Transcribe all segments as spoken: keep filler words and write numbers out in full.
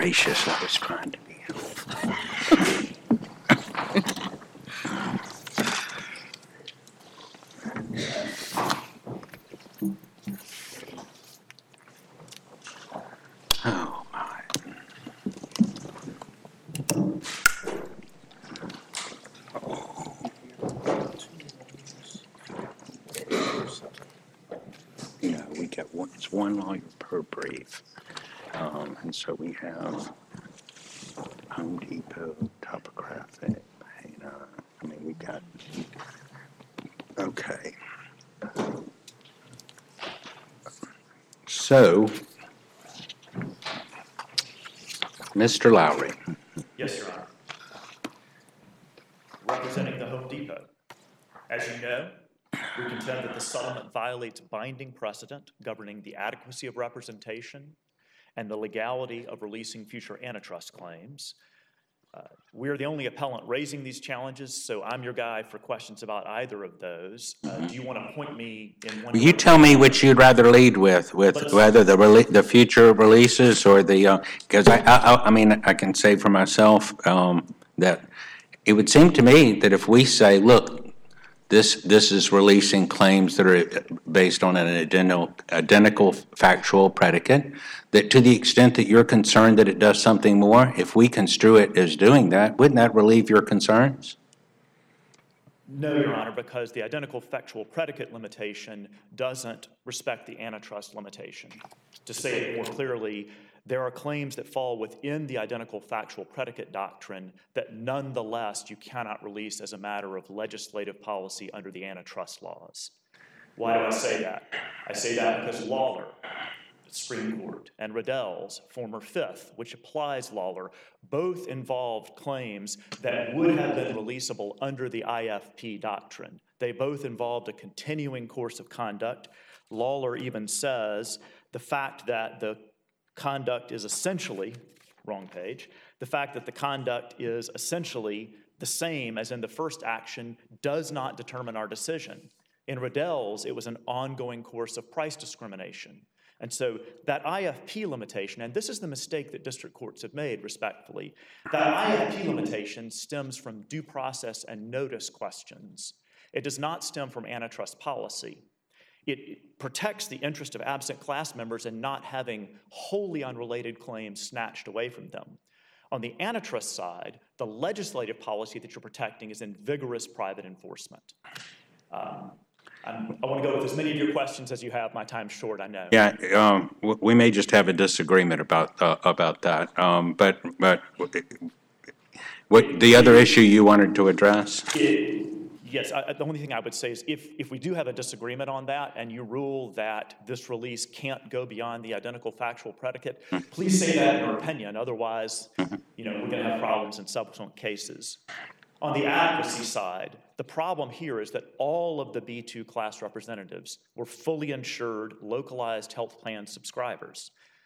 gracious, I was trying to be helpful. Oh, my. Yeah, we get one, it's one lawyer per brief. Um, and so we have Home Depot, Topographic, Pana. I mean, we got, okay. So, Mister Lowry. Yes, Your Honor. Representing the Home Depot. As you know, we contend that the settlement violates binding precedent governing the adequacy of representation and the legality of releasing future antitrust claims. Uh, we are the only appellant raising these challenges, so I'm your guy for questions about either of those. Uh, do you want to point me in one? Will you tell me which you'd rather lead with, with Let's, whether the rele the future releases or the, because uh, I, I, I mean, I can say for myself um, that it would seem to me that if we say, look, this this is releasing claims that are based on an identical, identical factual predicate, that to the extent that you're concerned that it does something more, if we construe it as doing that, wouldn't that relieve your concerns? No, Your Honor, because the identical factual predicate limitation doesn't respect the antitrust limitation. To say it more clearly, there are claims that fall within the identical factual predicate doctrine that nonetheless you cannot release as a matter of legislative policy under the antitrust laws. Why do I say that? I say that because Lawler, Supreme Court, and Riddell's, former Fifth, which applies Lawler, both involved claims that would have been releasable under the I F P doctrine. They both involved a continuing course of conduct. Lawler even says the fact that the conduct is essentially, wrong page, the fact that the conduct is essentially the same as in the first action does not determine our decision. In Riddell's, it was an ongoing course of price discrimination. And so that I F P limitation, and this is the mistake that district courts have made, respectfully, that I F P limitation stems from due process and notice questions. It does not stem from antitrust policy. It protects the interest of absent class members in not having wholly unrelated claims snatched away from them. On the antitrust side, the legislative policy that you're protecting is in vigorous private enforcement. Um, I'm, I want to go with as many of your questions as you have. My time's short, I know. Yeah, um, we may just have a disagreement about uh, about that. Um, but but what the other issue you wanted to address? It, yes, I, the only thing I would say is if if we do have a disagreement on that, and you rule that this release can't go beyond the identical factual predicate, mm-hmm. please say that in your opinion. Otherwise, mm-hmm. you know, we're going to have problems in subsequent cases. On the adequacy side, the problem here is that all of the B two class representatives were fully insured, localized health plan subscribers.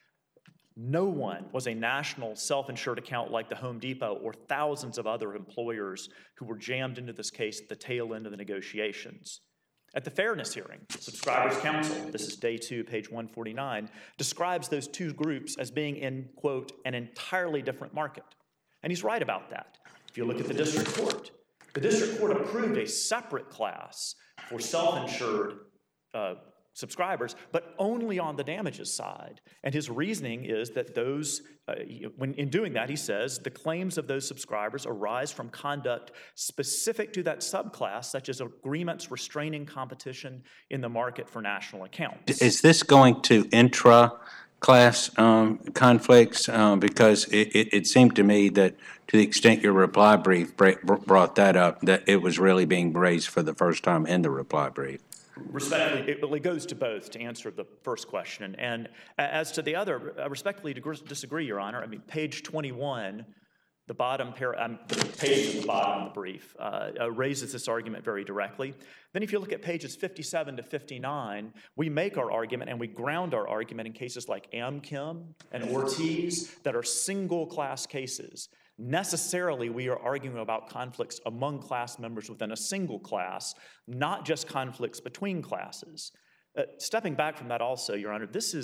No one was a national self-insured account like the Home Depot or thousands of other employers who were jammed into this case at the tail end of the negotiations. At the fairness hearing, Subscribers Council, this is day two, page one forty-nine, describes those two groups as being in, quote, an entirely different market. And he's right about that. If you look at the district court, the district court approved a separate class for self-insured uh, subscribers, but only on the damages side. And his reasoning is that those, uh, when in doing that, he says the claims of those subscribers arise from conduct specific to that subclass, such as agreements restraining competition in the market for national accounts. Is this going to intra class um, conflicts? Um, because it, it, it seemed to me that to the extent your reply brief brought that up, that it was really being raised for the first time in the reply brief. Respectfully, it, it goes to both to answer the first question. And as to the other, I respectfully disagree, Your Honor. I mean, page twenty-one, the bottom par um, the page at the bottom of the brief uh, uh, raises this argument very directly. Then if you look at pages fifty-seven to fifty-nine, we make our argument and we ground our argument in cases like Amchem and Ortiz that are single class cases. Necessarily, we are arguing about conflicts among class members within a single class, not just conflicts between classes. Uh, stepping back from that also, Your Honor, this is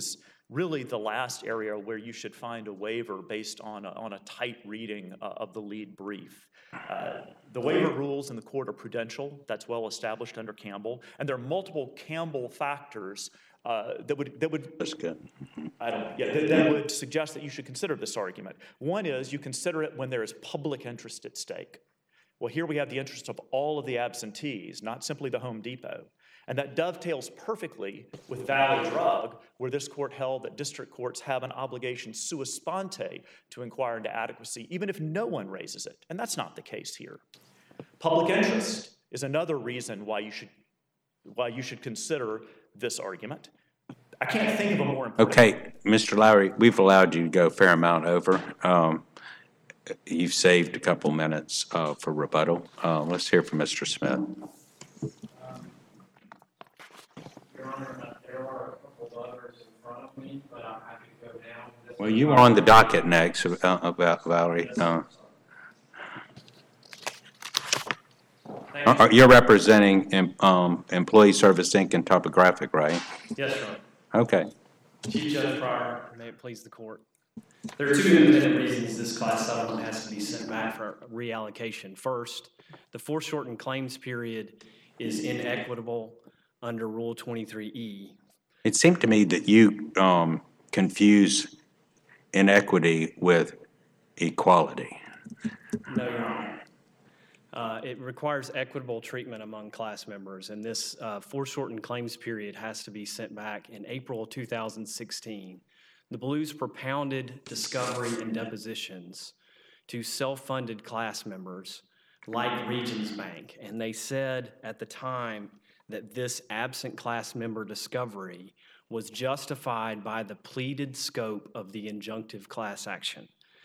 really the last area where you should find a waiver based on a, on a tight reading uh, of the lead brief. Uh, the waiver rules in the court are prudential. That's well established under Campbell. And there are multiple Campbell factors uh, that would, that would, That's good. I don't, yeah, that, that would suggest that you should consider this argument. One is you consider it when there is public interest at stake. Well, here we have the interest of all of the absentees, not simply the Home Depot. And that dovetails perfectly with Valley Drug, where this court held that district courts have an obligation sua sponte to inquire into adequacy, even if no one raises it. And that's not the case here. Public interest is another reason why you should, why you should consider this argument. I can't think of a more important... Okay, Mister Lowry, we've allowed you to go a fair amount over. Um, you've saved a couple minutes uh, for rebuttal. Uh, let's hear from Mister Smith. There are a couple of others in front of me, but I'm happy to go down. Well, you are on the docket next, uh, about Valerie. Uh, uh, you're representing em, um, Employee Service Incorporated and Topographic, right? Yes, sir. Okay. Chief Judge Pryor, may it please the court. There are two independent reasons this class settlement has to be sent back for reallocation. First, the foreshortened claims period is inequitable under Rule twenty-three E. It seemed to me that you um, confuse inequity with equality. No, Your Honor. Uh, it requires equitable treatment among class members, and this uh, foreshortened claims period has to be sent back in April two thousand sixteen. The Blues propounded discovery and depositions to self-funded class members like Regions Bank, and they said at the time that this absent class member discovery was justified by the pleaded scope of the injunctive class action.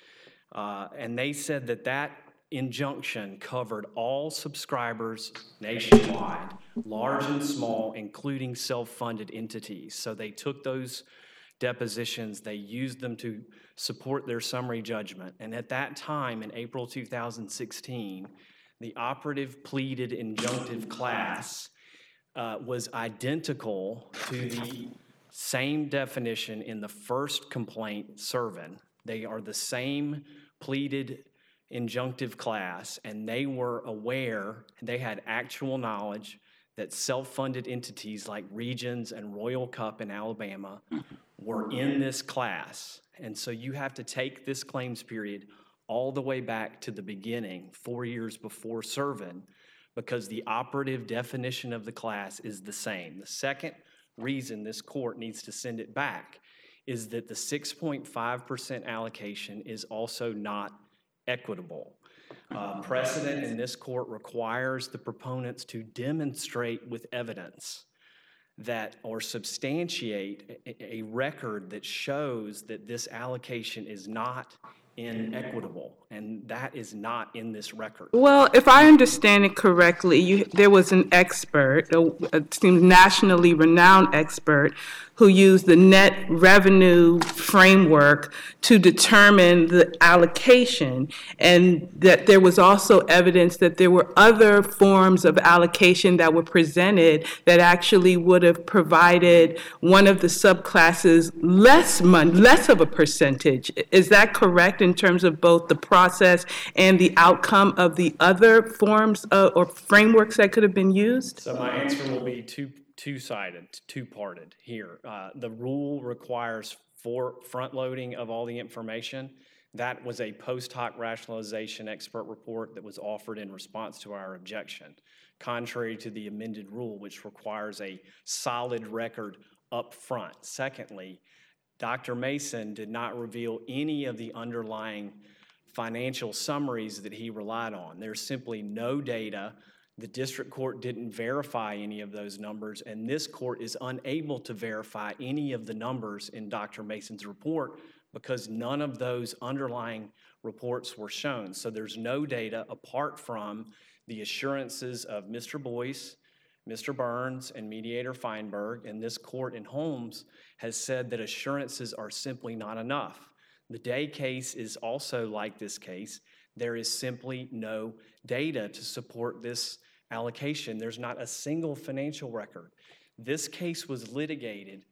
Uh, and they said that that injunction covered all subscribers nationwide, large and small, including self-funded entities. So they took those depositions, they used them to support their summary judgment. And at that time, in April two thousand sixteen, the operative pleaded injunctive class Uh, was identical to the same definition in the first complaint, Servin. They are the same pleaded injunctive class, and they were aware, they had actual knowledge that self-funded entities like Regions and Royal Cup in Alabama were in this class. And so you have to take this claims period all the way back to the beginning, four years before Servin, because the operative definition of the class is the same. The second reason this court needs to send it back is that the six point five percent allocation is also not equitable. Uh, precedent in this court requires the proponents to demonstrate with evidence that or substantiate a, a record that shows that this allocation is not inequitable, and that is not in this record. Well, if I understand it correctly, you, there was an expert, a, a seems nationally renowned expert, who used the net revenue framework to determine the allocation, and that there was also evidence that there were other forms of allocation that were presented that actually would have provided one of the subclasses less money, less of a percentage. Is that correct in terms of both the process and the outcome of the other forms of, or frameworks that could have been used? So my answer will be two two-sided, two-parted here. Uh, the rule requires for front-loading of all the information. That was a post hoc rationalization expert report that was offered in response to our objection, contrary to the amended rule, which requires a solid record up front. Secondly, Doctor Mason did not reveal any of the underlying financial summaries that he relied on. There's simply no data. The district court didn't verify any of those numbers, and this court is unable to verify any of the numbers in Doctor Mason's report because none of those underlying reports were shown. So there's no data apart from the assurances of Mister Boyce, Mister Burns, and Mediator Feinberg, and this court in Holmes has said that assurances are simply not enough. The Day case is also like this case. There is simply no data to support this allocation. There's not a single financial record. This case was litigated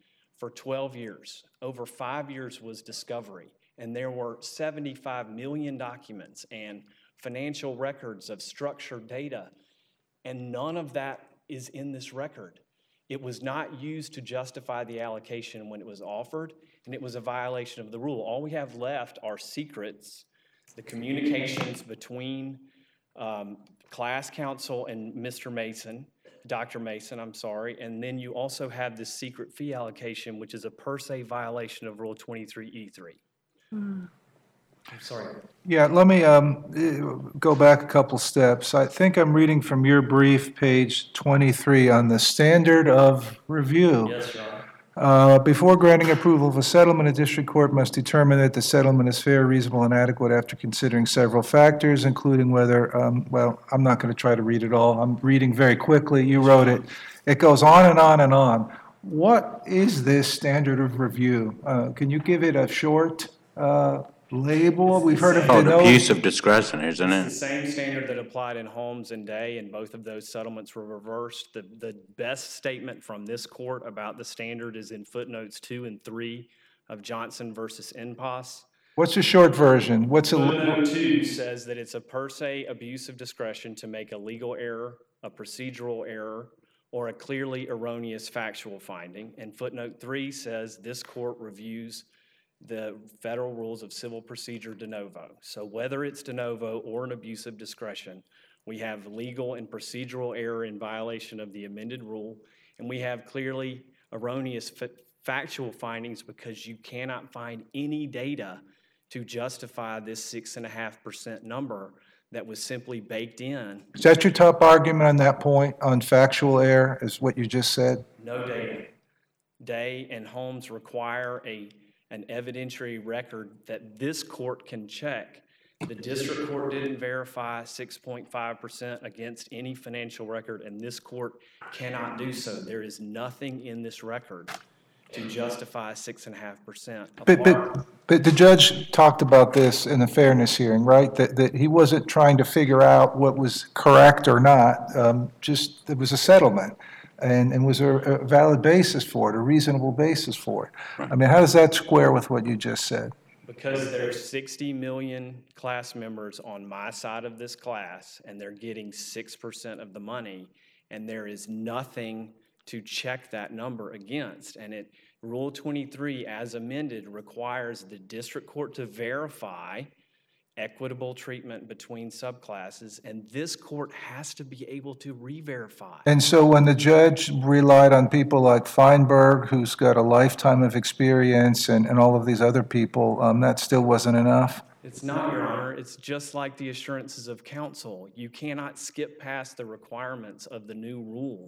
for twelve years. Over five years was discovery, and there were seventy-five million documents and financial records of structured data, and none of that is in this record. It was not used to justify the allocation when it was offered, and it was a violation of the rule. All we have left are secrets, the communications between um, class counsel and Mister Mason, Doctor Mason, I'm sorry, and then you also have this secret fee allocation, which is a per se violation of Rule twenty-three E three. Mm. I'm sorry. Yeah, let me um, go back a couple steps. I think I'm reading from your brief, page twenty-three, on the standard of review. Yes, Your Honor. Uh, Before granting approval of a settlement, a district court must determine that the settlement is fair, reasonable, and adequate after considering several factors, including whether, um, well, I'm not going to try to read it all. I'm reading very quickly. You wrote it. It goes on and on and on. What is this standard of review? Uh, Can you give it a short uh, label? We've heard of Oh, the the no. abuse of discretion, isn't It's the it? same standard that applied in Holmes and Day, and both of those settlements were reversed. The, the best statement from this court about the standard is in footnotes two and three of Johnson versus N P A S. What's the short version? What's a, Footnote two says that it's a per se abuse of discretion to make a legal error, a procedural error, or a clearly erroneous factual finding. And footnote three says this court reviews the federal rules of civil procedure de novo. So whether it's de novo or an abuse of discretion, we have legal and procedural error in violation of the amended rule, and we have clearly erroneous fa- factual findings because you cannot find any data to justify this six and a half percent number that was simply baked in. is that your top argument on that point, on factual error, is what you just said? No data. Day and Holmes require a an evidentiary record that this court can check. The district court didn't verify six point five percent against any financial record, and this court cannot do so. There is nothing in this record to justify six and a half percent. But, but, but the judge talked about this in the fairness hearing, right? That, that he wasn't trying to figure out what was correct or not, um, just, it was a settlement. And, and was there a valid basis for it, a reasonable basis for it? I mean, how does that square with what you just said? Because there's sixty million class members on my side of this class, and they're getting six percent of the money, and there is nothing to check that number against. And it, Rule twenty-three, as amended, requires the district court to verify equitable treatment between subclasses, and this court has to be able to re-verify. And so when the judge relied on people like Feinberg, who's got a lifetime of experience, and, and all of these other people, um, that still wasn't enough? It's not, Your Honor. It's just like the assurances of counsel. You cannot skip past the requirements of the new rule.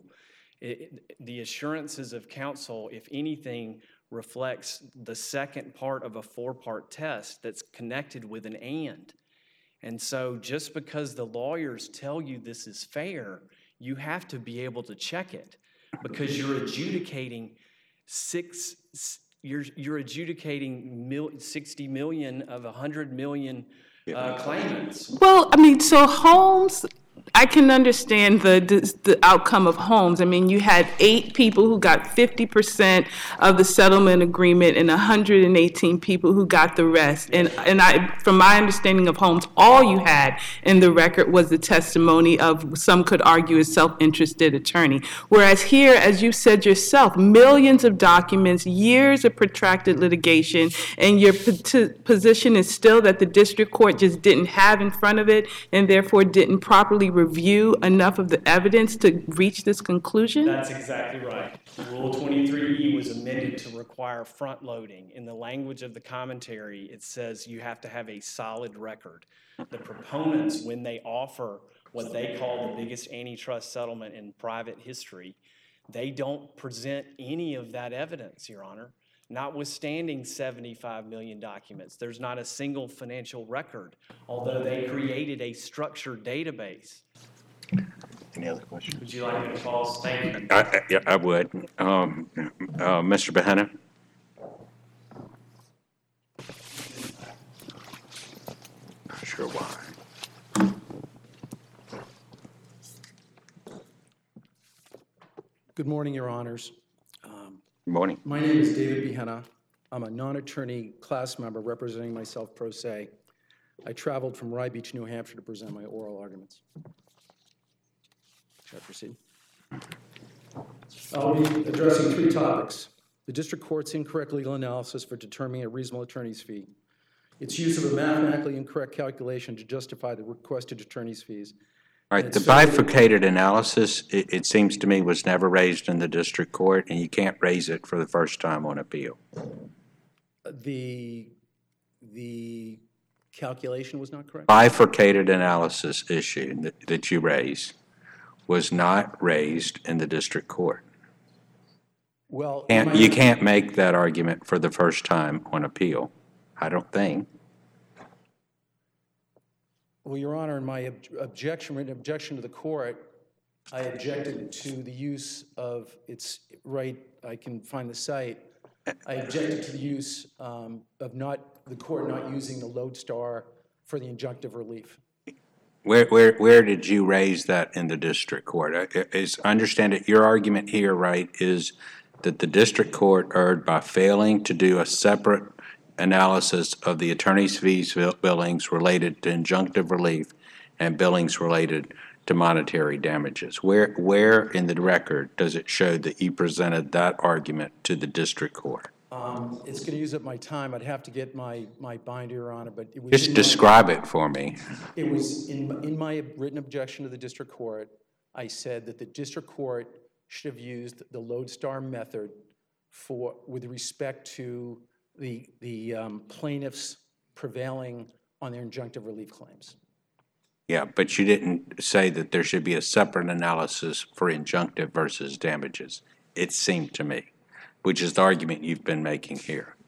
It, the assurances of counsel, if anything, reflects the second part of a four-part test that's connected with an and. And so just because the lawyers tell you this is fair, you have to be able to check it, because you're adjudicating six, you're, you're adjudicating mil, sixty million of one hundred million uh, claimants. Well, I mean, so Holmes, I can understand the, the the outcome of Holmes. I mean, you had eight people who got fifty percent of the settlement agreement and one hundred eighteen people who got the rest. And and I, from my understanding of Holmes, all you had in the record was the testimony of, some could argue, a self-interested attorney. Whereas here, as you said yourself, millions of documents, years of protracted litigation, and your p- position is still that the district court just didn't have in front of it and therefore didn't properly review enough of the evidence to reach this conclusion? That's exactly right. Rule twenty-three E was amended to require front loading. In the language of the commentary, it says you have to have a solid record. The proponents, when they offer what they call the biggest antitrust settlement in private history, they don't present any of that evidence, Your Honor. Notwithstanding seventy-five million documents, there's not a single financial record, although they created a structured database. Any other questions? Would you like me to pause? Thank you. I, I- yeah, I would. Um, uh, Mister Bahena? Not sure why. Good morning, Your Honors. Um, Good morning. My name is David Behenna. I'm a non-attorney class member representing myself pro se. I traveled from Rye Beach, New Hampshire to present my oral arguments. Should I proceed? I'll be addressing three topics. The district court's incorrect legal analysis for determining a reasonable attorney's fee, its use of a mathematically incorrect calculation to justify the requested attorney's fees. All right, And the it's- bifurcated analysis, it, it seems to me, was never raised in the district court, and you can't raise it for the first time on appeal. The, the calculation was not correct? Bifurcated analysis issue that, that you raised was not raised in the district court. Well, Can't, my- you can't make that argument for the first time on appeal, I don't think. Well, Your Honor, in my ob- objection, written objection to the court, I objected to the use of, it's right, I can find the site, I objected to the use um, of not, the court not using the lodestar for the injunctive relief. Where, where, where did you raise that in the district court? I- I- Is, I understand it, your argument here, right, is that the district court erred by failing to do a separate analysis of the attorney's fees bill- billings related to injunctive relief and billings related to monetary damages. Where, where in the record does it show that you presented that argument to the district court? Um, It's going to use up my time. I'd have to get my, my binder, Your Honor, but it was. Just in my- describe it for me. It was in, in my written objection to the district court, I said that the district court should have used the lodestar method for, with respect to the, the um, plaintiffs prevailing on their injunctive relief claims. Yeah, but you didn't say that there should be a separate analysis for injunctive versus damages, it seemed to me, which is the argument you've been making here.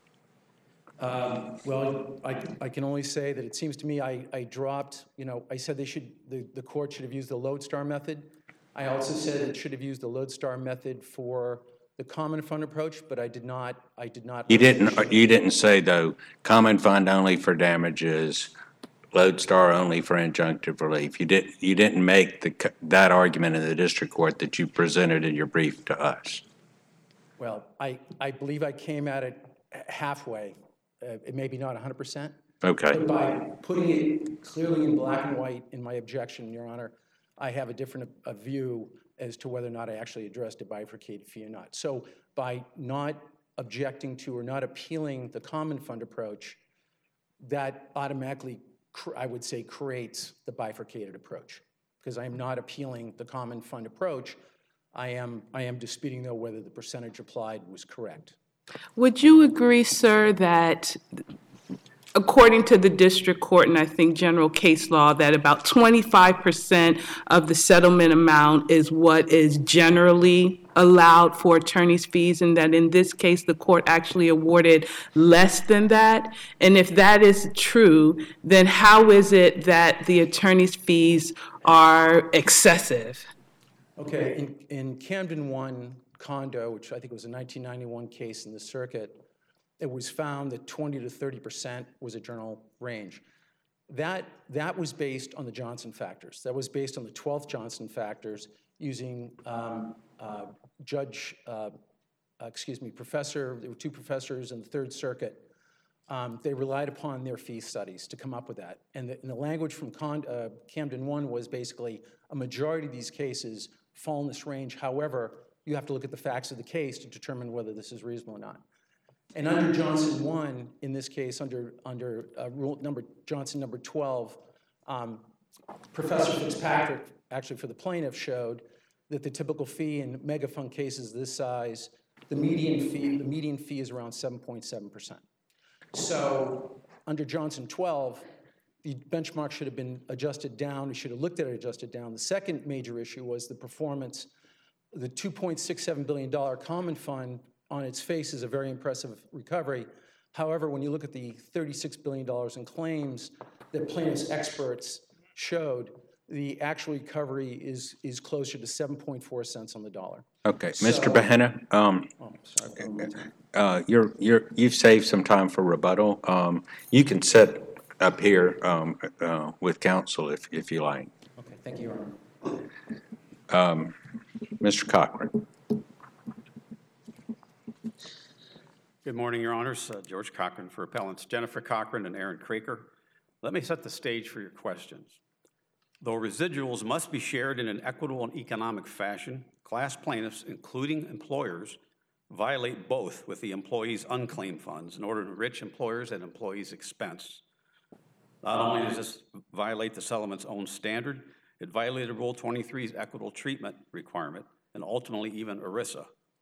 Um, Well, I, I can only say that it seems to me I, I dropped, you know, I said they should, the, the court should have used the lodestar method. I also said it should have used the lodestar method for the common fund approach, but I did not, I did not. You didn't, you didn't say, though, common fund only for damages, lodestar only for injunctive relief. You didn't, you didn't make the, c- that argument in the district court that you presented in your brief to us. Well, I, I believe I came at it halfway, uh, it may be not one hundred percent. Okay. But by putting it clearly in black and white in my objection, Your Honor, I have a different uh, view as to whether or not I actually addressed a bifurcated fee or not. So by not objecting to or not appealing the common fund approach, that automatically, cr- I would say, creates the bifurcated approach. Because I am not appealing the common fund approach, I am, I am disputing, though, whether the percentage applied was correct. Would you agree, sir, that according to the district court, and I think general case law, that about twenty-five percent of the settlement amount is what is generally allowed for attorney's fees, and that in this case, the court actually awarded less than that? And if that is true, then how is it that the attorney's fees are excessive? Okay, in, in Camden One condo, which I think was a nineteen ninety-one case in the circuit, it was found that twenty to thirty percent was a general range. That, that was based on the Johnson factors. That was based on the twelfth Johnson factors using um, uh, Judge, uh, uh, excuse me, professor, there were two professors in the Third Circuit. Um, they relied upon their fee studies to come up with that. And the, and the language from Con, uh, Camden One was basically a majority of these cases fall in this range. However, you have to look at the facts of the case to determine whether this is reasonable or not. And under Johnson one, in this case, under, under uh, rule number, Johnson number twelve, um, Professor Fitzpatrick, actually for the plaintiff, showed that the typical fee in megafund cases this size, the median fee, the median fee is around seven point seven percent. So under Johnson twelve, the benchmark should have been adjusted down. We should have looked at it adjusted down. The second major issue was the performance. The two point six seven billion dollars common fund on its face is a very impressive recovery. However, when you look at the thirty-six billion dollars in claims that plaintiffs' experts showed, the actual recovery is, is closer to seven point four cents on the dollar. Okay, Mister Behenna, um, Oh, sorry. for the time. uh, you're, you're, you've saved some time for rebuttal. Um, you can sit up here, um, uh, with counsel if, if you like. Okay, thank you, Your Honor. Mister Cochran. Good morning, Your Honors. Uh, George Cochran for appellants Jennifer Cochran and Aaron Kraker. Let me set the stage for your questions. Though residuals must be shared in an equitable and economic fashion, class plaintiffs, including employers, violate both with the employees' unclaimed funds in order to enrich employers at employees' expense. Not only does this violate the settlement's own standard, it violated Rule twenty-three's equitable treatment requirement and ultimately even ERISA.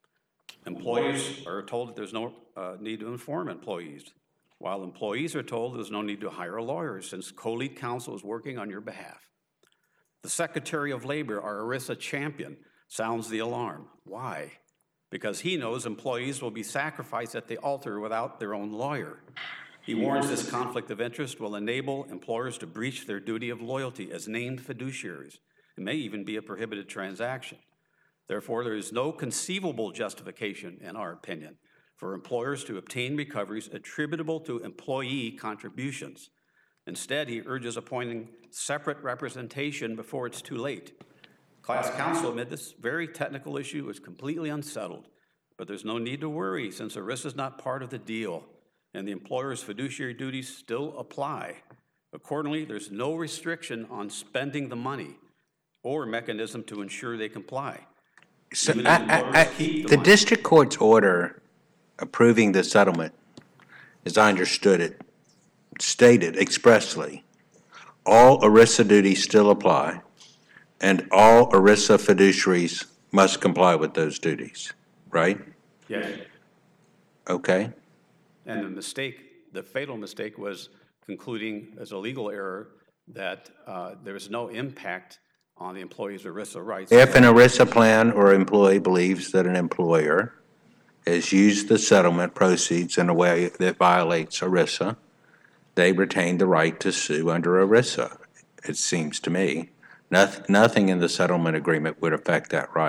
Employers are told that there's no uh, need to inform employees, while employees are told there's no need to hire a lawyer since co-lead counsel is working on your behalf. The Secretary of Labor, our ERISA champion, sounds the alarm. Why? Because he knows employees will be sacrificed at the altar without their own lawyer. He warns this conflict of interest will enable employers to breach their duty of loyalty as named fiduciaries. It may even be a prohibited transaction. Therefore, there is no conceivable justification, in our opinion, for employers to obtain recoveries attributable to employee contributions. Instead, he urges appointing separate representation before it's too late. Class counsel admit this very technical issue is completely unsettled, but there's no need to worry since ERISA is not part of the deal and the employer's fiduciary duties still apply. Accordingly, there's no restriction on spending the money or mechanism to ensure they comply. So I, I, I, the, the district court's order approving the settlement, as I understood it, stated expressly, all ERISA duties still apply, and all ERISA fiduciaries must comply with those duties, right? Yes. Okay. And the mistake, the fatal mistake was concluding as a legal error that uh, there was no impact on the employee's ERISA rights. If an ERISA plan or employee believes that an employer has used the settlement proceeds in a way that violates ERISA, they retain the right to sue under ERISA, it seems to me. Nothing, nothing in the settlement agreement would affect that right.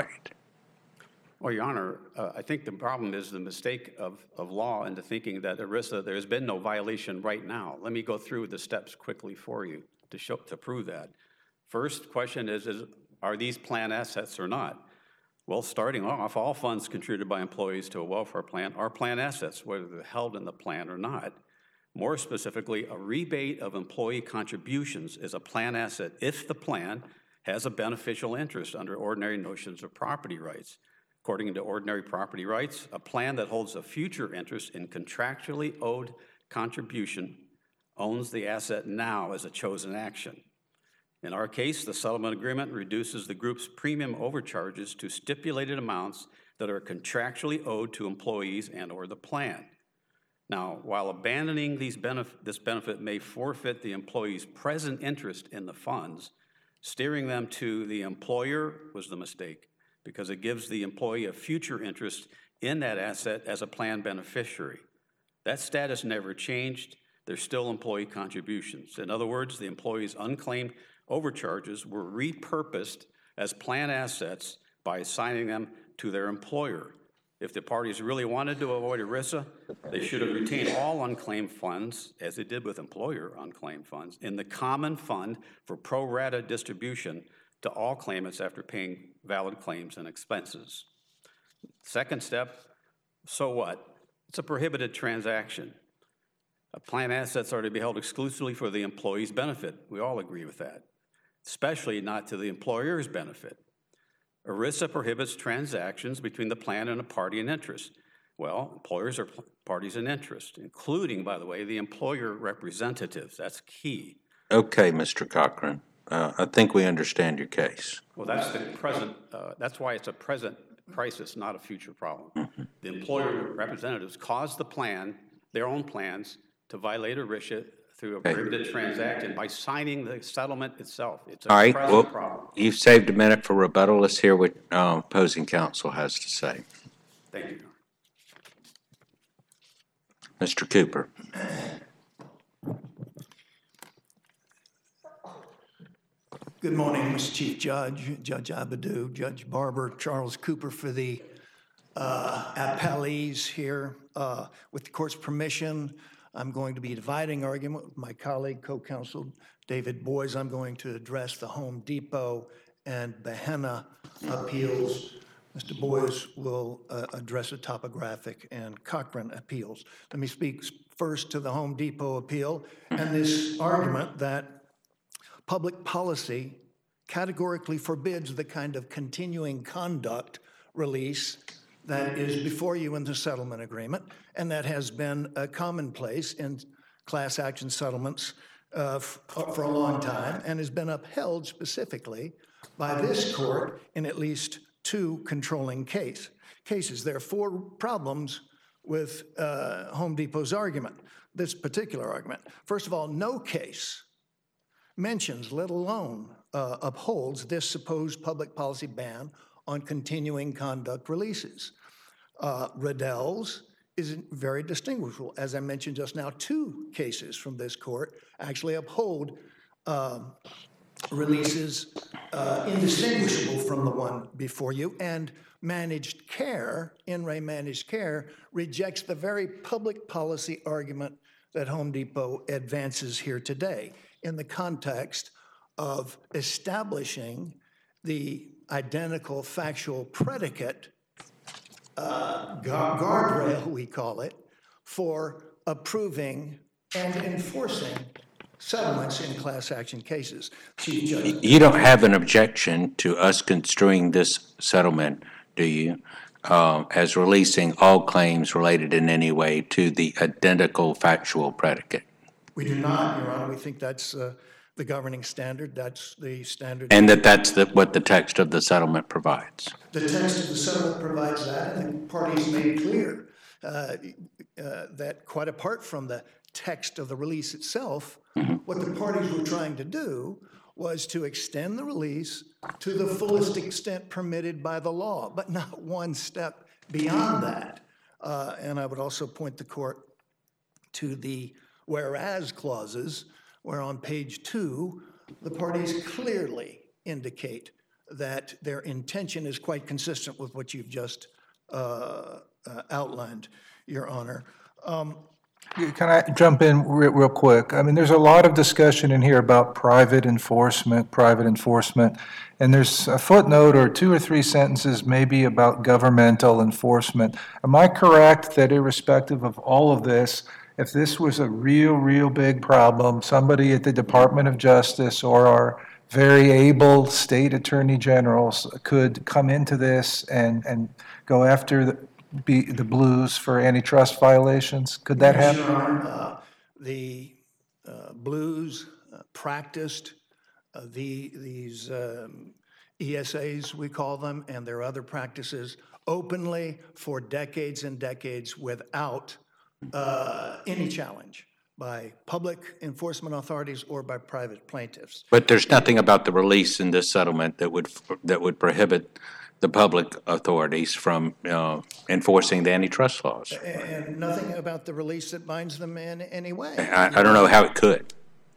Well, Your Honor, uh, I think the problem is the mistake of, of law into thinking that ERISA, there's been no violation right now. Let me go through the steps quickly for you to show, to prove that. First question is, is, are these plan assets or not? Well, starting off, all funds contributed by employees to a welfare plan are plan assets, whether they're held in the plan or not. More specifically, a rebate of employee contributions is a plan asset if the plan has a beneficial interest under ordinary notions of property rights. According to ordinary property rights, a plan that holds a future interest in contractually owed contribution owns the asset now as a chosen action. In our case, the settlement agreement reduces the group's premium overcharges to stipulated amounts that are contractually owed to employees and or the plan. Now, while abandoning these benef- this benefit may forfeit the employee's present interest in the funds, steering them to the employer was the mistake because it gives the employee a future interest in that asset as a plan beneficiary. That status never changed. There's still employee contributions. In other words, the employee's unclaimed overcharges were repurposed as plan assets by assigning them to their employer. If the parties really wanted to avoid ERISA, they should have retained all unclaimed funds, as they did with employer unclaimed funds, in the common fund for pro rata distribution to all claimants after paying valid claims and expenses. Second step, so what? It's a prohibited transaction. Plan assets are to be held exclusively for the employee's benefit. We all agree with that, especially not to the employer's benefit. ERISA prohibits transactions between the plan and a party in interest. Well, employers are parties in interest, including, by the way, the employer representatives. That's key. Okay, Mister Cochran. Uh, I think we understand your case. Well, that's the present. Uh, that's why it's a present crisis, not a future problem. Mm-hmm. The employer representatives caused the plan, their own plans, to violate ERISA through a prohibited okay. transaction by signing the settlement itself. It's a All right. present Well, problem. You've saved a minute for rebuttal. Let's hear what um, opposing counsel has to say. Thank you. Mister Cooper. Good morning, Mister Chief Judge, Judge Abadou, Judge Barber, Charles Cooper for the uh, appellees here. Uh, with the court's permission, I'm going to be dividing argument with my colleague, co-counsel David Boies. I'm going to address the Home Depot and Behenna appeals. Mister Boyes will uh, address the topographic and Cochran appeals. Let me speak first to the Home Depot appeal and this argument that public policy categorically forbids the kind of continuing conduct release that is before you in the settlement agreement, and that has been a commonplace in class action settlements uh, for a long time, and has been upheld specifically by this court in at least two controlling case cases. There are four problems with uh, Home Depot's argument, this particular argument. First of all, no case mentions, let alone uh, upholds, this supposed public policy ban on continuing conduct releases. Uh, Riddell's is very distinguishable. As I mentioned just now, two cases from this court actually uphold uh, releases uh, indistinguishable from the one before you, and managed care, in re managed care, rejects the very public policy argument that Home Depot advances here today in the context of establishing the identical factual predicate, uh, guard, guardrail, we call it, for approving and enforcing settlements in class action cases. Chief Judge. You don't have an objection to us construing this settlement, do you, uh, as releasing all claims related in any way to the identical factual predicate? We do not, Your Honor. We think that's uh, the governing standard. That's the standard. And that that's the, what the text of the settlement provides? The text of the settlement provides that, and the parties made clear uh, uh, that quite apart from the text of the release itself, mm-hmm. what the parties were trying to do was to extend the release to the fullest extent permitted by the law, but not one step beyond that. Uh, and I would also point the court to the whereas clauses, where on page two, the parties clearly indicate that their intention is quite consistent with what you've just uh, uh, outlined, Your Honor. Um, Can I jump in real, real quick? I mean, there's a lot of discussion in here about private enforcement, private enforcement, and there's a footnote or two or three sentences maybe about governmental enforcement. Am I correct that irrespective of all of this, if this was a real, real big problem, somebody at the Department of Justice or our very able state attorney generals could come into this and, and go after the be the Blues for antitrust violations? Could that happen? Your Honor, uh, the uh, Blues uh, practiced uh, the these um, E S As, we call them, and their other practices openly for decades and decades without uh, any challenge by public enforcement authorities or by private plaintiffs. But there's nothing about the release in this settlement that would that would prohibit the public authorities from uh, enforcing the antitrust laws. And nothing about the release that binds them in any way. I, I don't know how it could.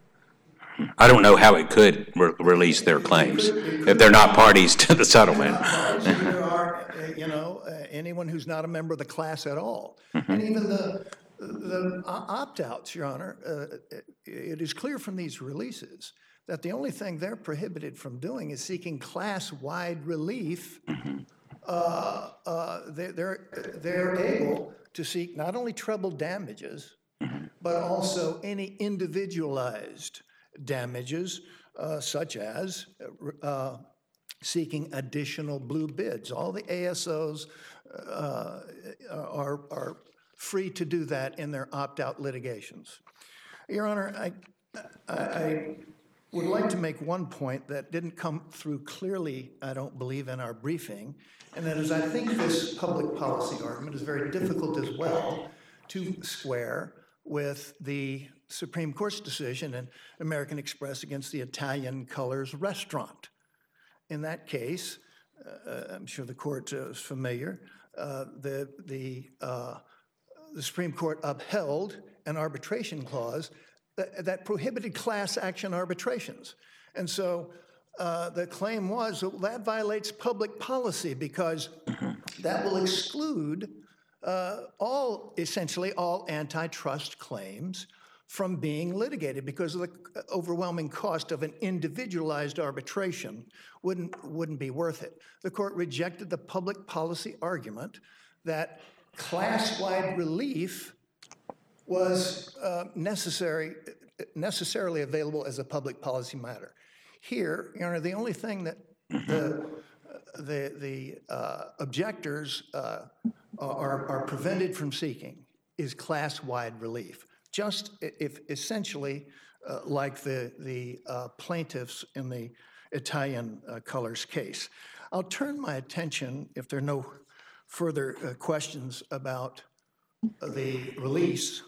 I don't know how it could re- release their claims if they're not parties to the settlement. There are, you know, uh, anyone who's not a member of the class at all. Mm-hmm. And even the, the opt-outs, Your Honor, uh, it is clear from these releases that the only thing they're prohibited from doing is seeking class-wide relief. Mm-hmm. uh, uh, they're, they're, they're able to seek not only treble damages, mm-hmm. but also any individualized damages, uh, such as uh, seeking additional blue bids. All the A S Os uh, are, are free to do that in their opt-out litigations. Your Honor, I, I, I would like to make one point that didn't come through clearly, I don't believe, in our briefing, and that is I think this public policy argument is very difficult as well to square with the Supreme Court's decision in American Express against the Italian Colors restaurant. In that case, uh, I'm sure the court uh, is familiar, uh, the, the, uh, the Supreme Court upheld an arbitration clause that, that prohibited class action arbitrations. And so uh, the claim was well, that violates public policy because that will exclude uh, all, essentially all antitrust claims from being litigated because of the overwhelming cost of an individualized arbitration wouldn't, wouldn't be worth it. The court rejected the public policy argument that class-wide relief was uh, necessary, necessarily available as a public policy matter. Here, Your Honor, the only thing that the, the, the uh, objectors uh, are, are prevented from seeking is class-wide relief. Just if essentially uh, like the, the uh, plaintiffs in the Italian uh, Colors case. I'll turn my attention, if there are no further uh, questions about the release,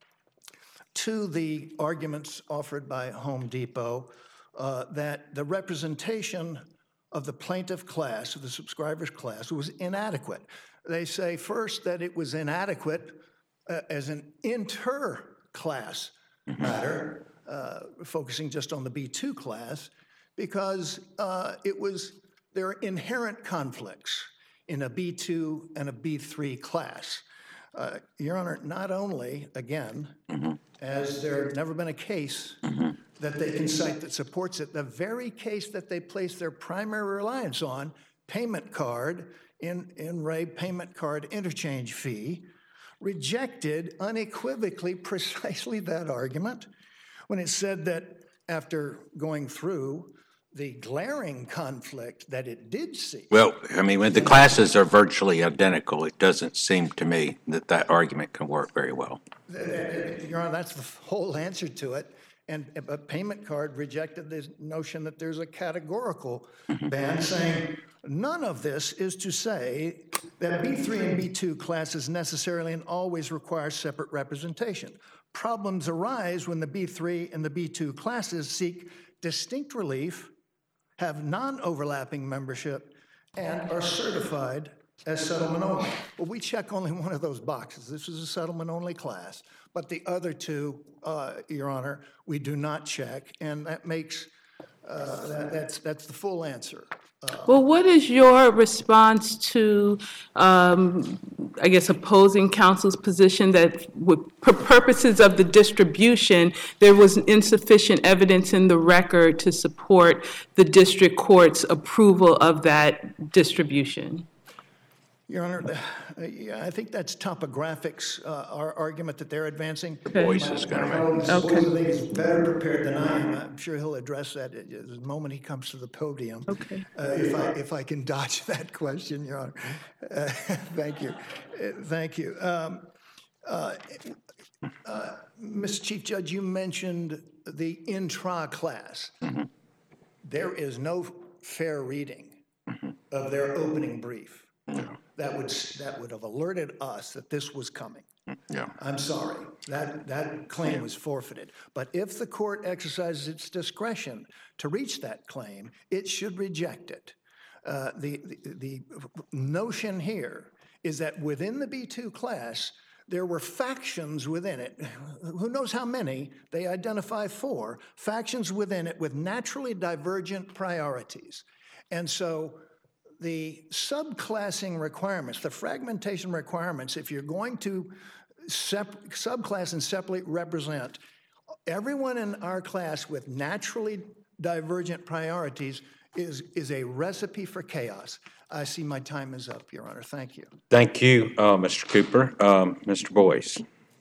to the arguments offered by Home Depot uh, that the representation of the plaintiff class, of the subscribers class, was inadequate. They say first that it was inadequate uh, as an inter-class matter, uh, focusing just on the B two class, because uh, it was, there are inherent conflicts in a B two and a B three class. Uh, Your Honor, not only, again, mm-hmm. as there had never been a case mm-hmm. that they can cite that supports it, the very case that they place their primary reliance on, payment card, in, in Ray payment card interchange fee, rejected unequivocally precisely that argument when it said that after going through the glaring conflict that it did see. Well, I mean, when the classes are virtually identical, it doesn't seem to me that that argument can work very well. Your Honor, that's the whole answer to it. And a payment card rejected the notion that there's a categorical ban saying none of this is to say that B three and B two classes necessarily and always require separate representation. Problems arise when the B three and the B two classes seek distinct relief, have non-overlapping membership, and are certified as settlement only. Well, we check only one of those boxes. This is a settlement only class, but the other two, uh, Your Honor, we do not check, and that makes, uh, that, that's, that's the full answer. Uh, Well, what is your response to, um, I guess, opposing counsel's position that with, for purposes of the distribution, there was insufficient evidence in the record to support the district court's approval of that distribution? Your Honor, uh, yeah, I think that's topographics, uh, our argument that they're advancing. Boyce is going to make. Supposedly is better prepared than I am. I'm sure he'll address that at the moment he comes to the podium. Okay. Uh, if I if I can dodge that question, Your Honor. Uh, thank you. Uh, thank you. Um, uh, uh, Mister Chief Judge, you mentioned the intra-class. Mm-hmm. There is no fair reading mm-hmm. of their opening brief. Yeah. That would that would have alerted us that this was coming. Yeah. I'm sorry. That that claim was forfeited. But if the court exercises its discretion to reach that claim, it should reject it. Uh, the, the the notion here is that within the B two class, there were factions within it. Who knows how many? They identify four factions within it with naturally divergent priorities, and so the subclassing requirements, the fragmentation requirements, if you're going to sep- subclass and separately represent everyone in our class with naturally divergent priorities is, is a recipe for chaos. I see my time is up, Your Honor. Thank you. Thank you, uh, Mister Cooper. Um, Mister Boyce.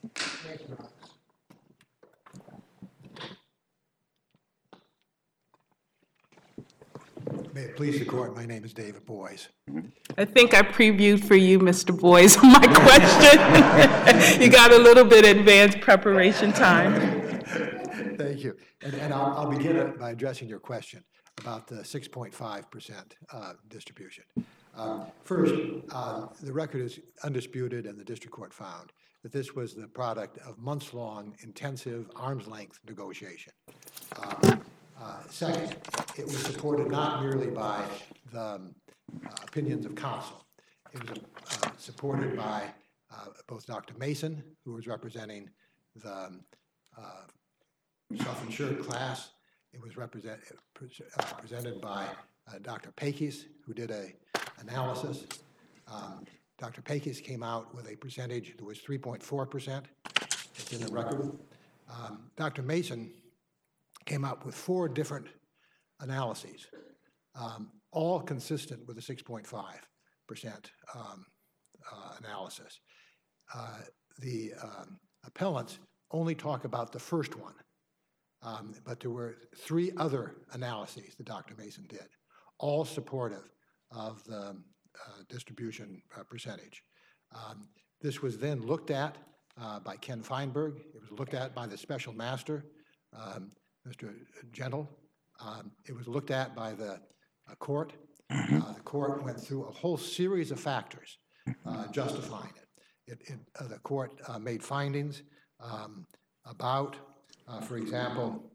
May it please the court, my name is David Boyce. I think I previewed for you, Mister Boyce, my question. You got a little bit advanced preparation time. Thank you. And, and I'll, I'll begin by addressing your question about the six point five percent uh, distribution. Um, first, uh, the record is undisputed, and the district court found that this was the product of months-long, intensive, arm's-length negotiation. Uh, Uh, second, it was supported not merely by the um, uh, opinions of counsel. It was uh, supported by uh, both Doctor Mason, who was representing the um, uh, self-insured class. It was represent, uh, presented by uh, Doctor Pekis, who did a analysis. Um, Doctor Pekis came out with a percentage that was three point four percent. It's in the record. Um, Doctor Mason came up with four different analyses, um, all consistent with the six point five percent um, uh, analysis. Uh, the um, appellants only talk about the first one, um, but there were three other analyses that Doctor Mason did, all supportive of the uh, distribution uh, percentage. Um, this was then looked at uh, by Ken Feinberg. It was looked at by the special master, um, Mister Gentle. Um, it was looked at by the uh, court. Uh, the court went through a whole series of factors uh, justifying it. It, it, uh, the court uh, made findings um, about, uh, for example,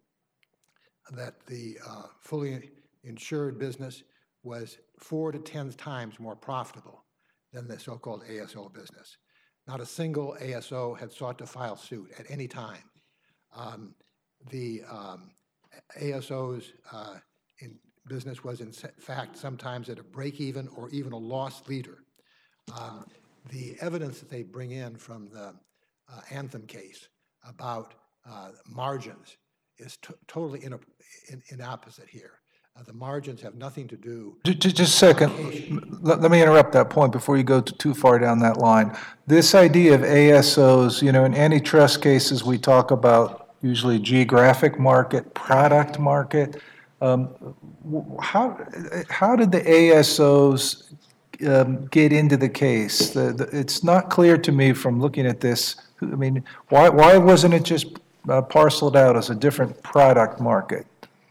that the uh, fully insured business was four to ten times more profitable than the so-called A S O business. Not a single A S O had sought to file suit at any time. Um, the um, A S O's uh, in business was in fact sometimes at a break-even or even a loss leader. Um, the evidence that they bring in from the uh, Anthem case about uh, margins is t totally in, a, in, in opposite here. Uh, the margins have nothing to do. Just, just a second. Let, let me interrupt that point before you go too far down that line. This idea of A S Os, you know, in antitrust cases, we talk about usually geographic market, product market. Um, how, how did the A S Os um, get into the case? The, the, it's not clear to me from looking at this. I mean, why, why wasn't it just uh, parceled out as a different product market?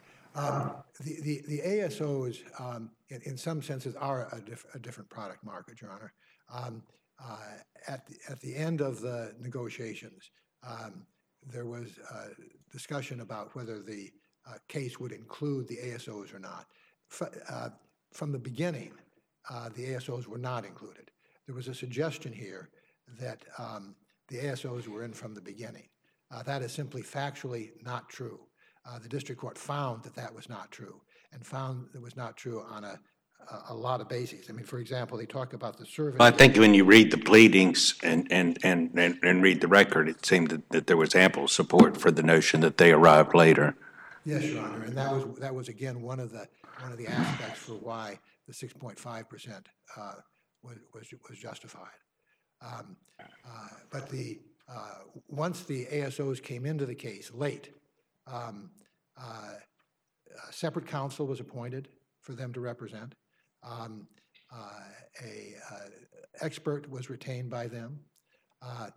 Um, the, the, the A S Os, um, in, in some senses, are a, diff a different product market, Your Honor. Um, uh, at, the, at the end of the negotiations, um, there was uh, discussion about whether the uh, case would include the A S Os or not. F uh, from the beginning, uh, the A S Os were not included. There was a suggestion here that um, the A S Os were in from the beginning. Uh, that is simply factually not true. Uh, the district court found that that was not true, and found it was not true on a, a, a lot of bases. I mean, for example, they talk about the survey. I think when you read the pleadings and, and, and, and, and read the record, it seemed that, that there was ample support for the notion that they arrived later. Yes, Your Honor, and that was, that was again one of the, one of the aspects for why the six point five percent uh, was, was, was justified. Um, uh, but the, uh, once the A S Os came into the case late, um, uh, a separate counsel was appointed for them to represent. Um, uh, a uh, expert was retained by them. Uh,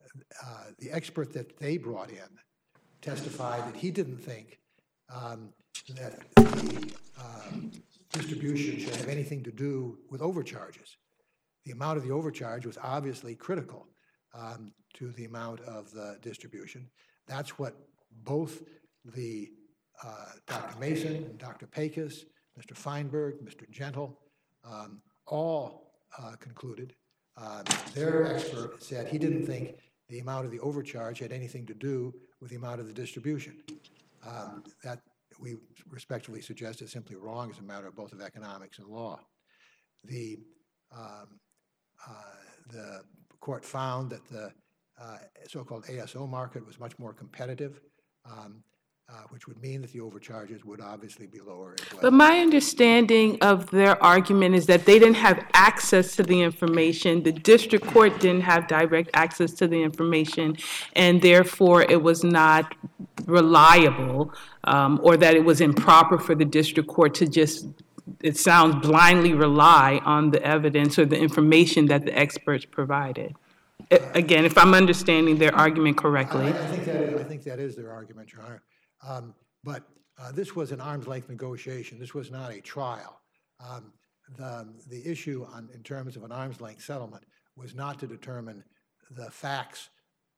uh, the expert that they brought in testified that he didn't think um, that the um, distribution should have anything to do with overcharges. The amount of the overcharge was obviously critical um, to the amount of the distribution. That's what both the uh, Doctor Mason and Doctor Pecos, Mister Feinberg, Mister Gentle, um, all uh, concluded. Uh, their expert said he didn't think the amount of the overcharge had anything to do with the amount of the distribution. Um, that we respectfully suggest is simply wrong as a matter of both of economics and law. The um, uh, the court found that the uh, so-called A S O market was much more competitive, um, uh, which would mean that the overcharges would obviously be lower as well. But my understanding of their argument is that they didn't have access to the information. The district court didn't have direct access to the information, and therefore it was not reliable, um, or that it was improper for the district court to just, it sounds, blindly rely on the evidence or the information that the experts provided. Again, if I'm understanding their argument correctly. I, I, think, that is, I think that is their argument, Your Honor. Um, but uh, this was an arm's length negotiation. This was not a trial. Um, the, the issue on, in terms of an arm's length settlement was not to determine the facts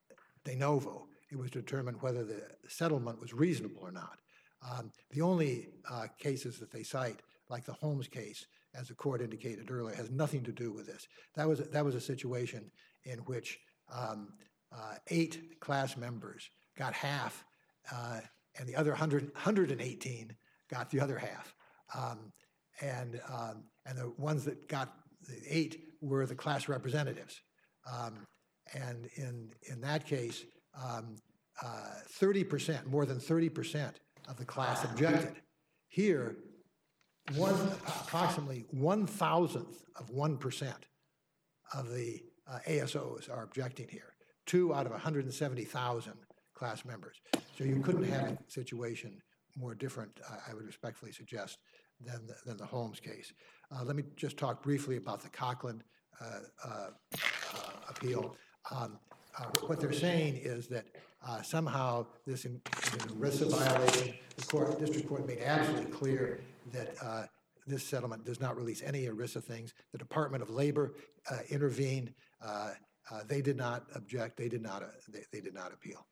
de novo. It was to determine whether the settlement was reasonable or not. Um, the only uh, cases that they cite, like the Holmes case, as the court indicated earlier, has nothing to do with this. That was, that was a situation in which um, uh, eight class members got half, uh, and the other one hundred, one hundred eighteen got the other half. Um, and, um, and the ones that got the eight were the class representatives. Um, and in, in that case, um, uh, thirty percent, more than thirty percent of the class objected. Here, one, approximately one thousandth of one percent of the uh, A S Os are objecting here, two out of one hundred seventy thousand class members. So you couldn't have a situation more different, uh, I would respectfully suggest, than the, than the Holmes case. Uh, let me just talk briefly about the Coughlin uh, uh, uh, appeal. Um, uh, what they're saying is that uh, somehow this is an ERISA violation. The court, district court made absolutely clear that uh, this settlement does not release any ERISA things. The Department of Labor uh, intervened. Uh, uh, they did not object. They did not. Uh, they, they did not appeal.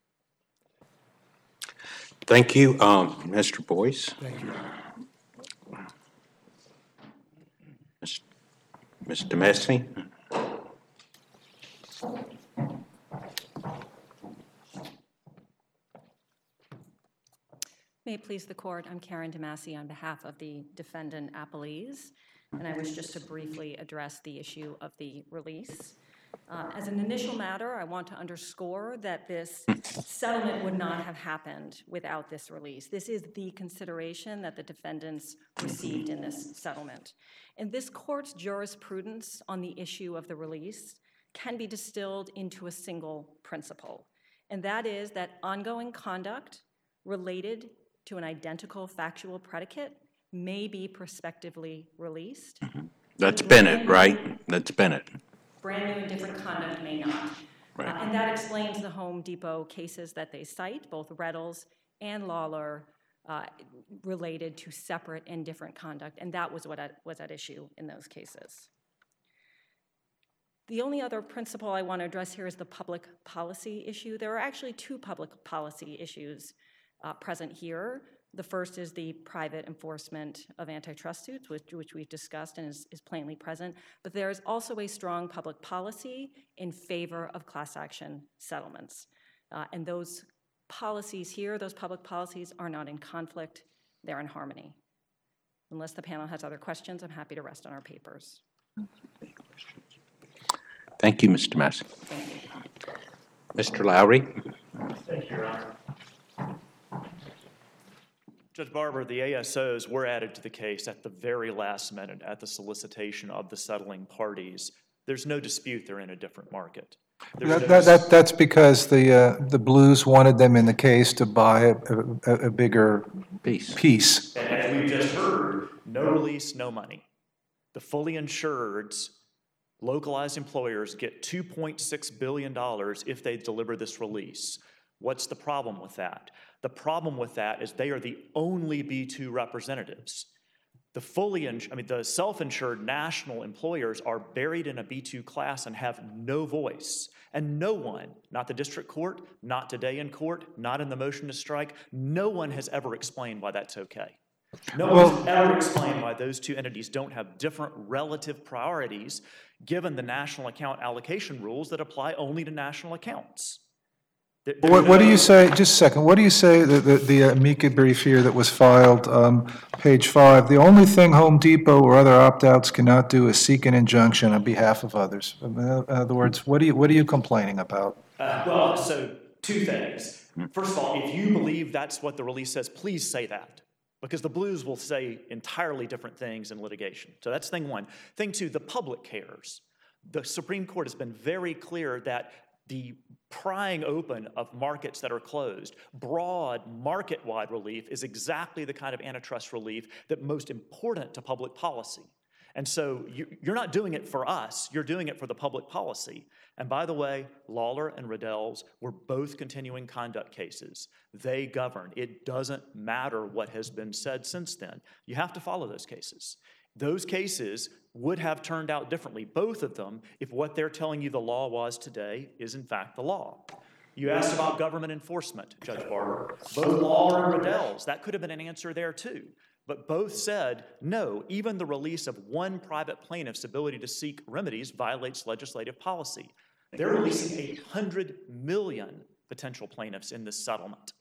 Thank you, um, Mister Boyce. Thank you. Mister Demesny. May it please the court, I'm Karen DeMasi on behalf of the defendant appellees, and I wish just to briefly address the issue of the release. Uh, as an initial matter, I want to underscore that this settlement would not have happened without this release. This is the consideration that the defendants received in this settlement. And this court's jurisprudence on the issue of the release can be distilled into a single principle, and that is that ongoing conduct related to an identical factual predicate may be prospectively released. Mm-hmm. That's Bennett, right? That's Bennett. Brand new and different conduct may not. Right. Uh, and that explains the Home Depot cases that they cite, both Reddles and Lawler, uh, related to separate and different conduct, and that was what at, was at issue in those cases. The only other principle I want to address here is the public policy issue. There are actually two public policy issues uh, present here. The first is the private enforcement of antitrust suits, which, which we've discussed and is, is plainly present, but there is also a strong public policy in favor of class action settlements. Uh, and those policies here, those public policies, are not in conflict, they're in harmony. Unless the panel has other questions, I'm happy to rest on our papers. Thank you, Mister Massey. Mister Lowry. Thank you, Your Honor. Judge Barber, the A S Os were added to the case at the very last minute at the solicitation of the settling parties. There's no dispute they're in a different market. That, that, that, that's because the, uh, the Blues wanted them in the case to buy a, a, a bigger piece. piece. And as we've just heard, no release, no money. The fully insureds, localized employers get two point six billion dollars if they deliver this release. What's the problem with that? The problem with that is they are the only B two representatives. The fully, I mean, the self-insured national employers are buried in a B two class and have no voice. And no one, not the district court, not today in court, not in the motion to strike, no one has ever explained why that's okay. No Well, one's ever explained why those two entities don't have different relative priorities given the national account allocation rules that apply only to national accounts. What, what do you say, just a second, what do you say, the, the, the amicus brief here that was filed, um, page five, the only thing Home Depot or other opt-outs cannot do is seek an injunction on behalf of others? In other words, what are you, what are you complaining about? Uh, well, so two things. First of all, if you believe that's what the release says, please say that, because the Blues will say entirely different things in litigation. So that's thing one. Thing two, the public cares. The Supreme Court has been very clear that the prying open of markets that are closed, broad market-wide relief is exactly the kind of antitrust relief that's most important to public policy. And so you, you're not doing it for us, you're doing it for the public policy. And by the way, Lawler and Reddell's were both continuing conduct cases. They govern. It doesn't matter what has been said since then. You have to follow those cases. Those cases would have turned out differently, both of them, if what they're telling you the law was today is in fact the law. You asked about government enforcement, Judge Barber. Both Lawler and Reddell's, that could have been an answer there too. But both said, no, even the release of one private plaintiff's ability to seek remedies violates legislative policy. They're releasing eight hundred million potential plaintiffs in this settlement.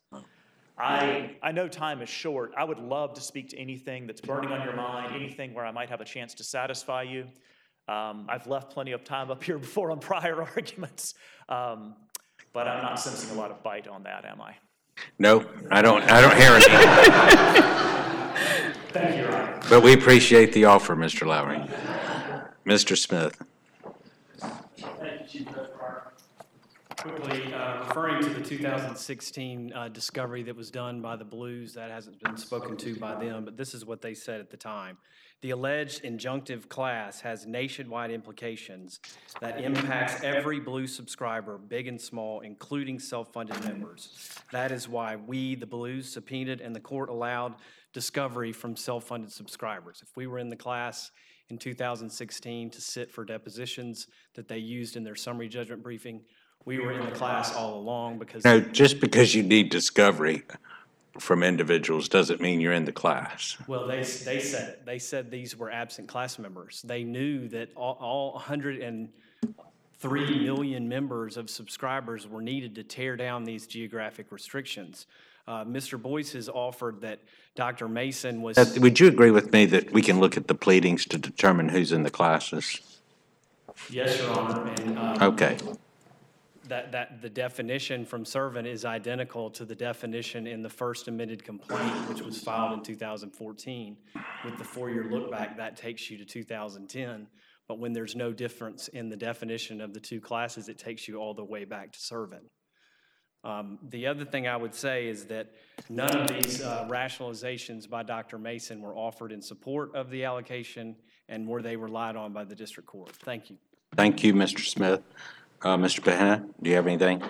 I, I know time is short. I would love to speak to anything that's burning on your mind, anything where I might have a chance to satisfy you. Um, I've left plenty of time up here before on prior arguments. Um, but I'm not sensing a lot of bite on that, am I? No, I don't, I don't hear anything. Thank you, Your Honor. But we appreciate the offer, Mister Lowry. Mister Smith. Thank you, Chief Judge Pryor. Quickly, uh, referring to the two thousand sixteen uh, discovery that was done by the Blues, that hasn't been spoken to by them, but this is what they said at the time. The alleged injunctive class has nationwide implications that impacts every Blue subscriber, big and small, including self-funded members. That is why we, the Blues, subpoenaed and the court allowed discovery from self-funded subscribers. If we were in the class in two thousand sixteen to sit for depositions that they used in their summary judgment briefing, we were in the class all along because... No, just because you need discovery from individuals doesn't mean you're in the class. Well, they, they said it. They said these were absent class members. They knew that all, all one hundred three million members of subscribers were needed to tear down these geographic restrictions. Uh, Mister Boyce has offered that Doctor Mason was... Uh, Would you agree with me that we can look at the pleadings to determine who's in the classes? Yes, Your Honor. And, um, Okay. That, that the definition from servant is identical to the definition in the first amended complaint, which was filed in two thousand fourteen. With the four-year look back, that takes you to two thousand ten. But when there's no difference in the definition of the two classes, it takes you all the way back to servant. Um, the other thing I would say is that none of these uh, rationalizations by Doctor Mason were offered in support of the allocation and were they relied on by the district court. Thank you. Thank you, Mister Smith. Uh, Mister Bahena, do you have anything?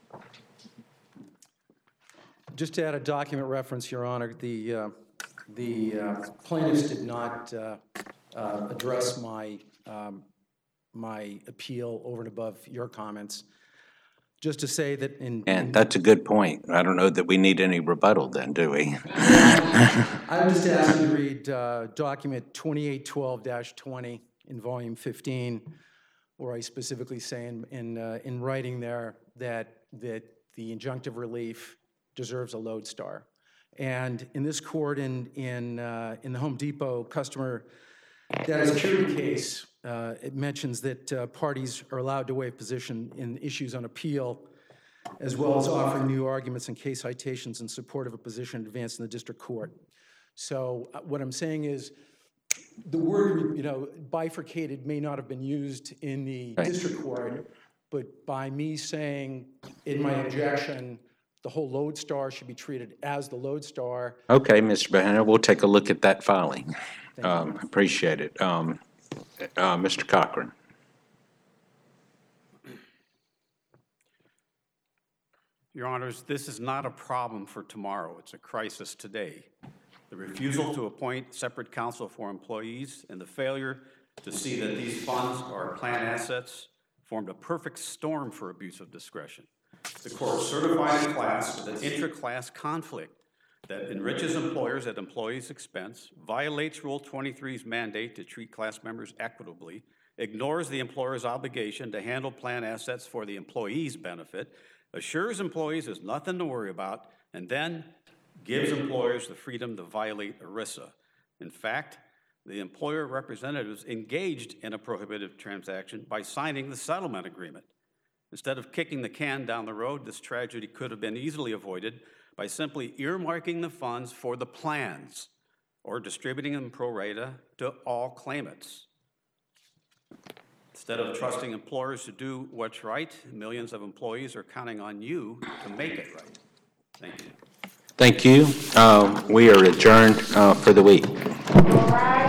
Just to add a document reference, Your Honor, the, uh, the uh, plaintiffs did not uh, uh, address my, um, my appeal over and above your comments. Just to say that in... And that's a good point. I don't know that we need any rebuttal then, do we? I would just ask you to read uh, document twenty-eight twelve dash twenty in volume fifteen, where I specifically say in, in, uh, in writing there that, that the injunctive relief deserves a lodestar. And in this court, in, in, uh, in the Home Depot customer data security case, uh, it mentions that uh, parties are allowed to waive position in issues on appeal, as well as offering new arguments and case citations in support of a position advanced in the district court. So uh, what I'm saying is, the word, you know, bifurcated may not have been used in the Right. district court, but by me saying in my objection, the whole lodestar should be treated as the lodestar. Okay, Mister Bahena, we'll take a look at that filing. Thank you. Um, appreciate it. Um, uh, Mister Cochran. Your Honors, this is not a problem for tomorrow. It's a crisis today. The refusal to appoint separate counsel for employees and the failure to see that these funds are plan assets formed a perfect storm for abuse of discretion. The court certified a class with an intra-class conflict that enriches employers at employees' expense, violates Rule twenty-three's mandate to treat class members equitably, ignores the employer's obligation to handle plan assets for the employee's benefit, assures employees there's nothing to worry about, and then gives employers the freedom to violate ERISA. In fact, the employer representatives engaged in a prohibitive transaction by signing the settlement agreement. Instead of kicking the can down the road, this tragedy could have been easily avoided by simply earmarking the funds for the plans or distributing them pro rata to all claimants. Instead of trusting employers to do what's right, millions of employees are counting on you to make it right. Thank you. Thank you. Uh, we are adjourned uh, for the week.